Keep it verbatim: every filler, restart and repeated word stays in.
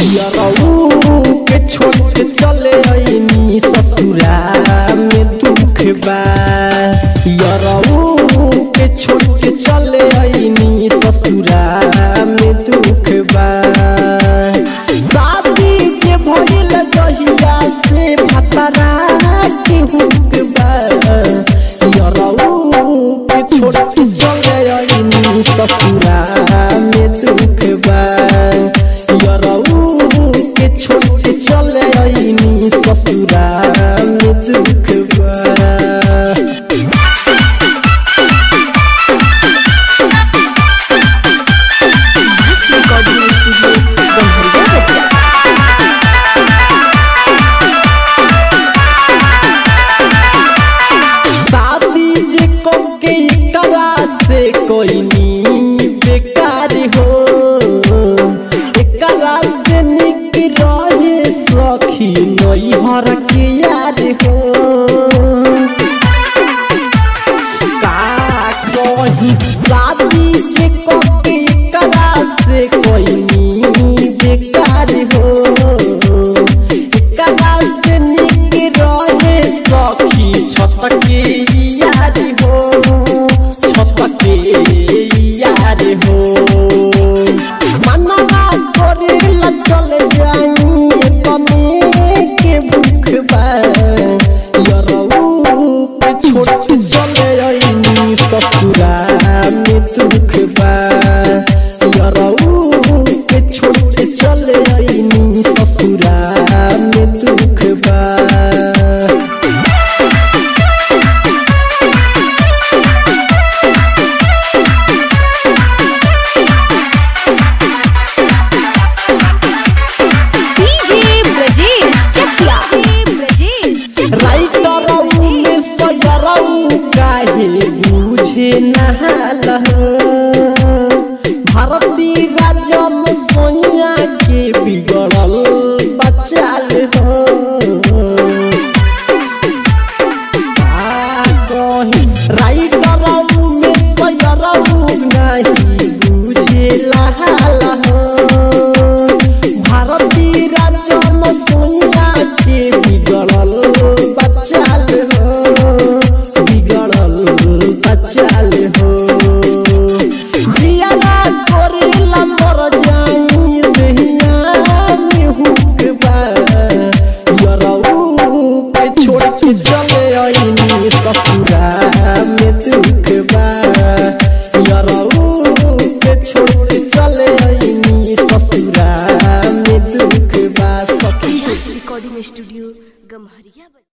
यरऊ के छोड़ के चले आईनी ससुरा में दुख बा। यरऊ के छोड़ के चले आईनी ससुरा में दुख बा। शादी के भइल जहिया से भतरा के हुक बा। यरऊ के छोड़ के चले आईनी ससुरा में दुख बा। छोड़ के चले आईनी ससुरा में दुख बा। शादी जे को के करा से कोई नी बेकार हो। एकरा से निक रहे सखी नैहर के याद हो। का कही शादी जे को के करा से कोई नी बेकार हो। एकरा से निक रहे सखी छत के याद हो। छत के याद हो। मनवा करेला चले जाई तने के भूख बा। यरऊ के छोड़ के चले आईनी ससुरा में दुख बा। यरऊ के छोड़ के चले आईनी ससुरा में दुख बा। भारती राजन सोनिया के बिगड़ल बचाल हो। राइटर में सयरऊ नहीं बुझे लाल हो। भारती राजन सोनिया के बिगड़ल बचाल हो। बिगड़ल बचाल हो। चले आईनी ससुरा में दुख बा। यरऊ के छोड़ के चले आईनी ससुरा में दुख बा। सखी रिकॉर्डिंग स्टूडियो गम्हरिया।